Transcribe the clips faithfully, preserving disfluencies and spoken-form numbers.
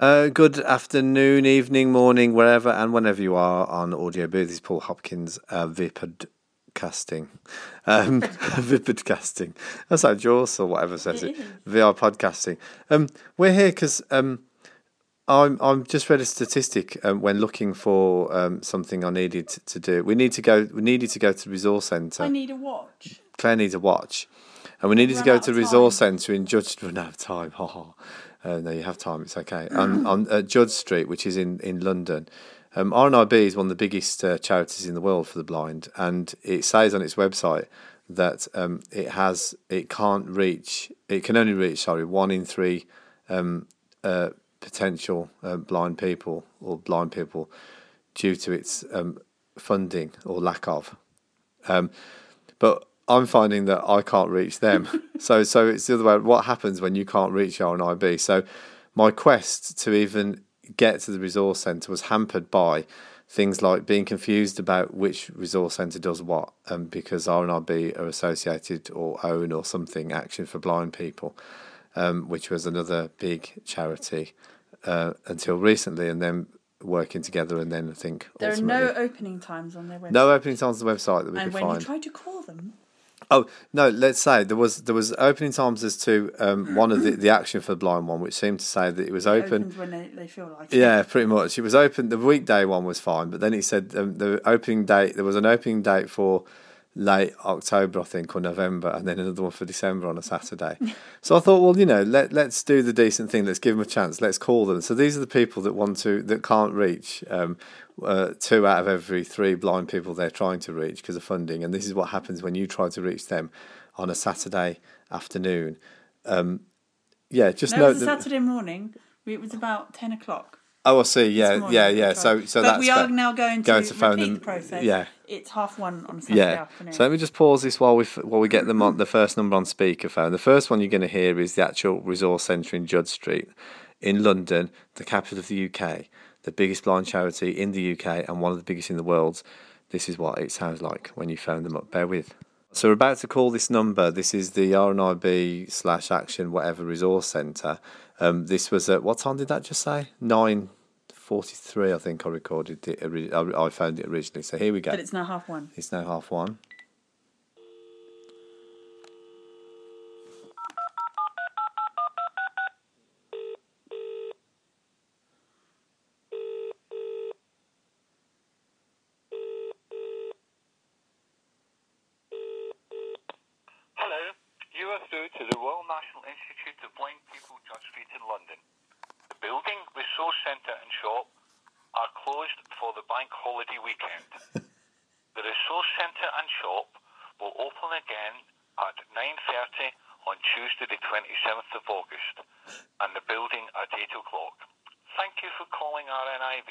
Uh, good afternoon, evening, morning, wherever and whenever you are on Audio Booth. This is Paul Hopkins, uh, Vipodcasting. Um, Vipodcasting. That's like Jaws or whatever says it. it. V R podcasting. Um, we're here because um, I'm I'm just read a statistic um, when looking for um, something I needed to do. We need to go. We needed to go to the resource centre. I need a watch. Claire needs a watch, and we needed to go to the resource centre in Judge. We don't have time. Uh, no, you have time. It's okay. on on uh, Judge Street, which is in in London. Um, R N I B is one of the biggest uh, charities in the world for the blind, and it says on its website that um, it has it can't reach it can only reach sorry one in three um, uh, potential uh, blind people or blind people due to its um, funding or lack of. Um, but I'm finding that I can't reach them. so so it's the other way. What happens when you can't reach R N I B? So my quest to even get to the resource centre was hampered by things like being confused about which resource centre does what, um, because R N I B are associated or own or something Action for Blind People, um, which was another big charity uh, until recently, and then working together, and then I think there are no opening times on their website. No opening times on the website that we and could find. And when you try to call them. Oh no! Let's say there was there was opening times as to um, one of the, the Action for the Blind one, which seemed to say that it was it open when they, they feel like yeah, it. pretty much. It was open. The weekday one was fine, but then it said um, the opening date. There was an opening date for late October, I think, or November, and then another one for December on a Saturday. So I thought, well, you know, let let's do the decent thing. Let's give them a chance. Let's call them. So these are the people that want to that can't reach. Um, uh, two out of every three blind people they're trying to reach because of funding, and this is what happens when you try to reach them on a Saturday afternoon. Um, yeah, just no, note it was a that Saturday morning. It was about ten o'clock. Oh, I see. Yeah, yeah, yeah. So, so but that's we are fair. now going to, going to phone repeat them. the process. Yeah, it's half one on a Saturday yeah. afternoon. So let me just pause this while we while we get them on the first number on speakerphone. The first one you're going to hear is the actual resource centre in Judge Street, in London, the capital of the U K, the biggest blind charity in the U K and one of the biggest in the world. This is what it sounds like when you phone them up. Bear with. So we're about to call this number. This is the R N I B slash Action whatever resource centre. Um, this was at what time did that just say? Nine. forty-three, I think I recorded it. I found it originally. So here we go. But it's now half one. It's now half one. Hello, you are through to the Royal National Institute of Blind People, Judge Street in London. The building, resource centre and shop are closed for the bank holiday weekend. The resource centre and shop will open again at nine thirty on Tuesday the twenty-seventh of August and the building at eight o'clock. Thank you for calling R N I B.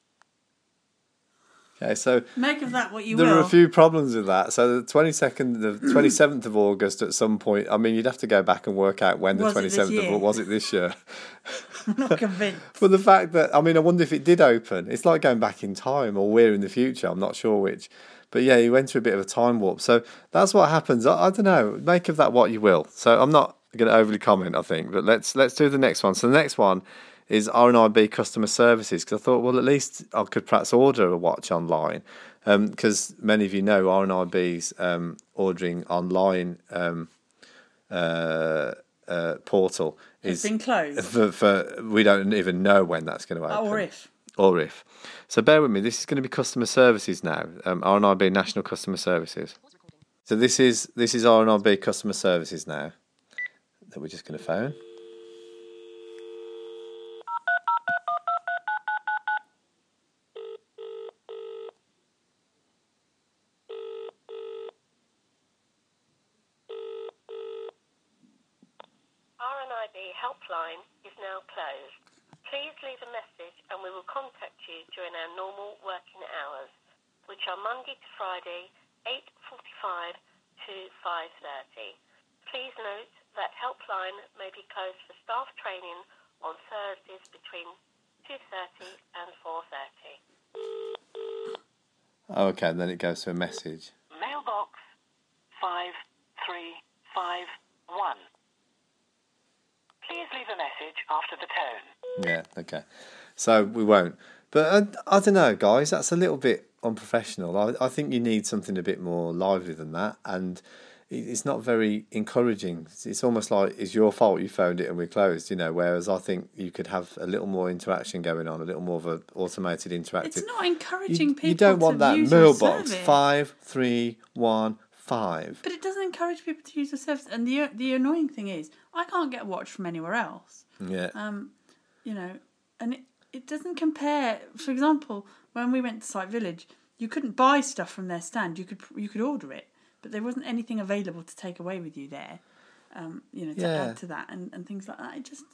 Okay, so make of that what you there will. There are a few problems with that. So the twenty-second, the twenty-seventh of August at some point, I mean, you'd have to go back and work out when was the twenty-seventh of August, was it this year? I'm not convinced. But the fact that, I mean, I wonder if it did open. It's like going back in time or we're in the future. I'm not sure which. But yeah, you went through a bit of a time warp. So that's what happens. I, I don't know. Make of that what you will. So I'm not going to overly comment, I think. But let's let's do the next one. So the next one is R N I B customer services. Because I thought, well, at least I could perhaps order a watch online. Because um, many of you know R N I B's um, ordering online um, uh, uh, portal is been closed. For, for we don't even know when that's going to open. Or if. Or if. So bear with me. This is going to be customer services now. Um, R N I B National Customer Services. So this is this is R N I B Customer Services now that we're just going to phone. R N I B helpline is now closed. Please leave a message and we will contact you during our normal working hours, which are Monday to Friday, eight forty-five to five thirty. Please note that helpline may be closed for staff training on Thursdays between two thirty and four thirty. Okay, then it goes to a message. Mailbox five three five one. Please leave a message after the tone. Yeah, okay. So we won't. But I, I don't know, guys. That's a little bit unprofessional. I, I think you need something a bit more lively than that. And it, it's not very encouraging. It's, it's almost like it's your fault you phoned it and we closed, you know, whereas I think you could have a little more interaction going on, a little more of an automated interactive. It's not encouraging you, people you don't want to that use your mailbox service. five three one five. But it doesn't encourage people to use the service. And the the annoying thing is, I can't get a watch from anywhere else. Yeah. Um, you know, and it, it doesn't compare. For example, when we went to Site Village, you couldn't buy stuff from their stand. You could you could order it, but there wasn't anything available to take away with you there. Um, you know, to Yeah. add to that and, and things like that. It just.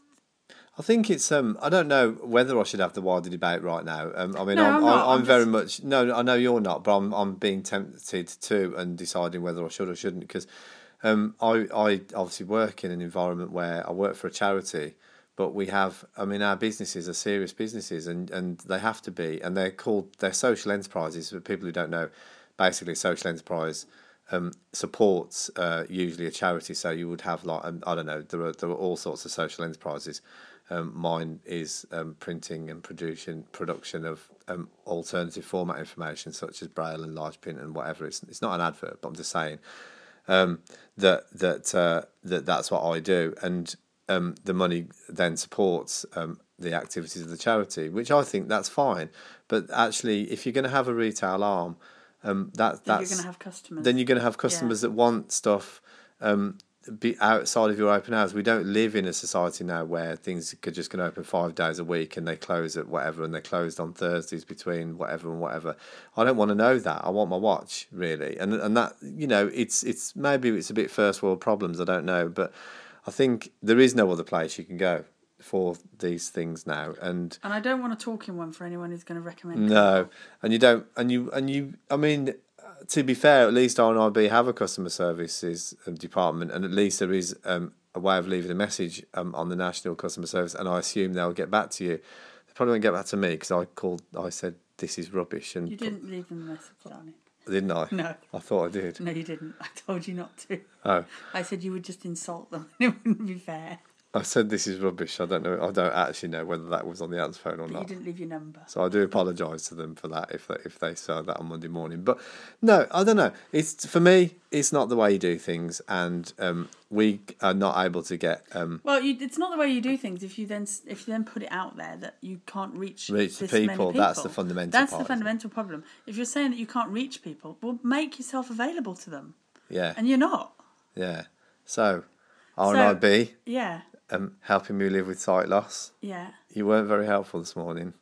I think it's um I don't know whether I should have the wider debate right now. Um, I mean No, I'm I'm not. I'm, I'm very just- much no I know you're not, but I'm I'm being tempted to and deciding whether I should or shouldn't because um I I obviously work in an environment where I work for a charity, but we have I mean our businesses are serious businesses and, and they have to be, and they're called they're social enterprises. For people who don't know, basically social enterprise um, supports uh, usually a charity. So you would have like um, I don't know there are there are all sorts of social enterprises. Um, mine is um, printing and production production of um, alternative format information such as braille and large print and whatever. It's it's not an advert, but I'm just saying um, that that uh, that that's what I do, and um, the money then supports um, the activities of the charity, which I think that's fine. But actually, if you're going to have a retail arm, um, that Then that's you're going to have customers. then you're going to have customers that want stuff. Um, be outside of your open hours. We don't live in a society now where things are just going to open five days a week and they close at whatever, and they're closed on Thursdays between whatever and whatever. I don't want to know that. I want my watch, really, and and that you know it's it's maybe it's a bit first world problems. I don't know, but I think there is no other place you can go for these things now, and And I don't want to talk in one for anyone who's going to recommend. no, and you don't, and you and you. I mean. To be fair, at least R N I B have a customer services department, and at least there is um, a way of leaving a message um, on the national customer service, and I assume they'll get back to you. They probably won't get back to me because I called, I said this is rubbish, and You didn't leave them a message, darling. didn't I? No. I thought I did. No, you didn't. I told you not to. Oh, I said you would just insult them. It wouldn't be fair. I said this is rubbish. I don't know. I don't actually know whether that was on the answer phone or But not. you didn't leave your number. So I do apologise to them for that if they, if they saw that on Monday morning. But no, I don't know. It's for me, it's not the way you do things, and um, we are not able to get um, Well, you, it's not the way you do things. If you then if you then put it out there that you can't reach Reach the this many people, that's the fundamental That's part, the fundamental problem. If you're saying that you can't reach people, well, make yourself available to them, yeah, and you're not. yeah. So R and I B Yeah, um, helping me live with sight loss. yeah. You weren't very helpful this morning.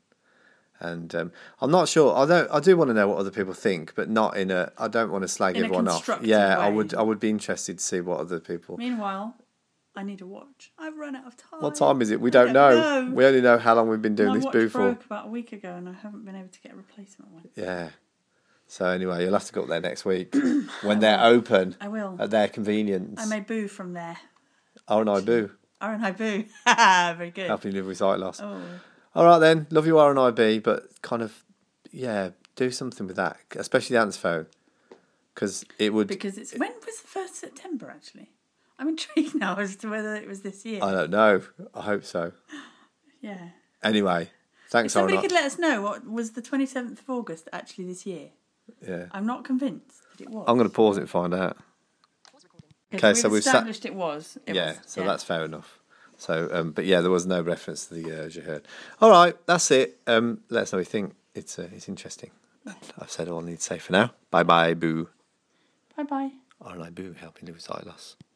And um, I'm not sure. I don't. I do want to know what other people think, but not in a. I don't want to slag In a everyone off. constructive Yeah, I way. would. I would be interested to see what other people. Meanwhile, I need a watch. I've run out of time. What time is it? We I don't, know. know. We only know how long we've been doing My this watch booth for. broke about a week ago, and I haven't been able to get a replacement one. Yeah. So anyway, you'll have to go up there next week when they're open I will. at their convenience. I may boo from there. R and I boo. R and I boo. Very good. Helping you live with sight loss. Oh. All right then, love you R and I B, but kind of, yeah, do something with that, especially the answer phone, because it would. Because it's when was the first September actually? I'm intrigued now as to whether it was this year. I don't know. I hope so. Yeah. Anyway, If thanks R and somebody I. could let us know what was the twenty-seventh of August actually this year. Yeah. I'm not convinced that it was. I'm going to pause it and find out. Okay, so we've we've sa- established it was. It yeah, was, so that's fair enough. So, um, but yeah, there was no reference to the urge you heard. All right, that's it. Um, let us know what you think. It's uh, it's interesting. I've said all I need to say for now. Bye bye, boo. Bye bye. R and I boo, helping live with sight loss.